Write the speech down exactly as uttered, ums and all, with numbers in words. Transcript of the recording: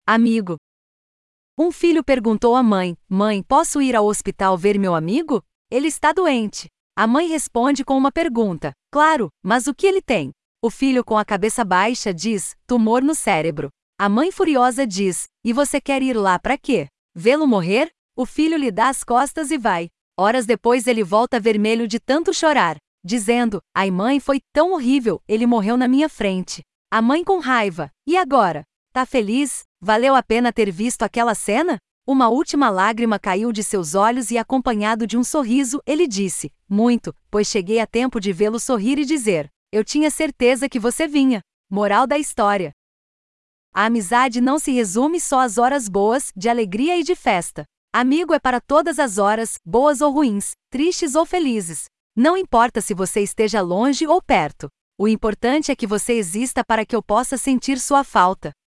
Amigo. Um filho perguntou à mãe: Mãe, posso ir ao hospital ver meu amigo? Ele está doente. A mãe responde com uma pergunta: Claro, mas o que ele tem? O filho, com a cabeça baixa, diz: Tumor no cérebro. A mãe, furiosa, diz: E você quer ir lá para quê? Vê-lo morrer? O filho lhe dá as costas e vai. Horas depois ele volta vermelho de tanto chorar, dizendo: Ai mãe, foi tão horrível, ele morreu na minha frente. A mãe, com raiva: E agora? Tá feliz? Valeu a pena ter visto aquela cena? Uma última lágrima caiu de seus olhos e, acompanhado de um sorriso, ele disse: Muito, pois cheguei a tempo de vê-lo sorrir e dizer: Eu tinha certeza que você vinha. Moral da história: a amizade não se resume só às horas boas, de alegria e de festa. Amigo é para todas as horas, boas ou ruins, tristes ou felizes. Não importa se você esteja longe ou perto. O importante é que você exista para que eu possa sentir sua falta.